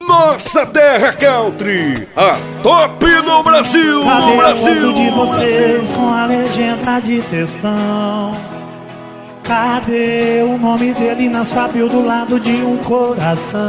Nossa terra country, a top no Brasil, Cadê no Brasil. a foto de vocês com a legenda de textão? Cadê o nome dele na sua bio do lado de um coração?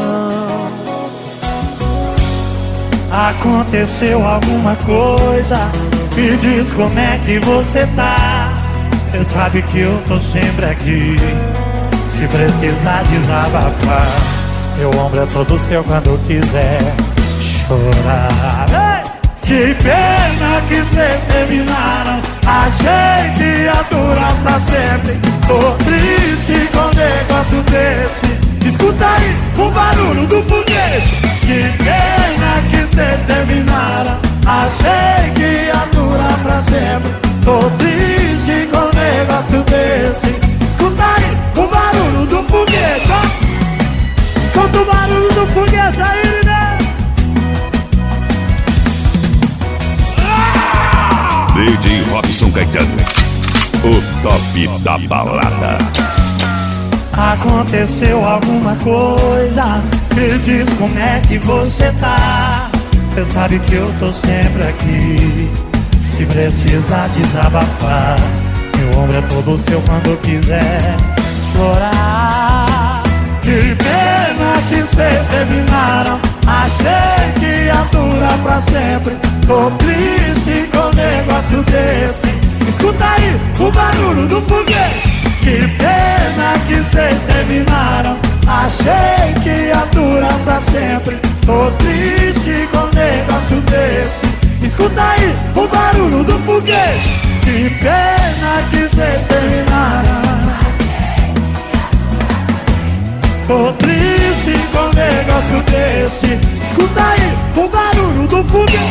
Aconteceu alguma coisa? Me diz como é que você tá. Cê sabe que eu tô sempre aqui, se precisar desabafar. Meu ombro é todo seu quando quiser chorar. Ei! Que pena que cês terminaram, achei que ia durar pra sempre. Tô triste com um negócio desse. Escuta aí o barulho do foguete. Que pena que cês terminaram, achei que ia durar pra sempre. Tô triste com um negócio desse. Escuta aí o barulho do foguete, ó. Escuta o barulho do foguete aí, né? DJ Robson Caetano, o top da balada. Aconteceu alguma coisa? Me diz como é que você tá. Cê sabe que eu tô sempre aqui, se precisar desabafar. Meu ombro é todo seu quando quiser chorar. Que pena que cês terminaram, achei que ia durar pra sempre. Tô triste com um negócio desse. Escuta aí o barulho do foguete. Que pena que cês terminaram, achei que ia durar pra sempre. Tô triste com um negócio desse. Escuta aí o barulho do foguete. Que pena que cês terminaram, tô triste com um negócio desse. Escuta aí o barulho do foguete.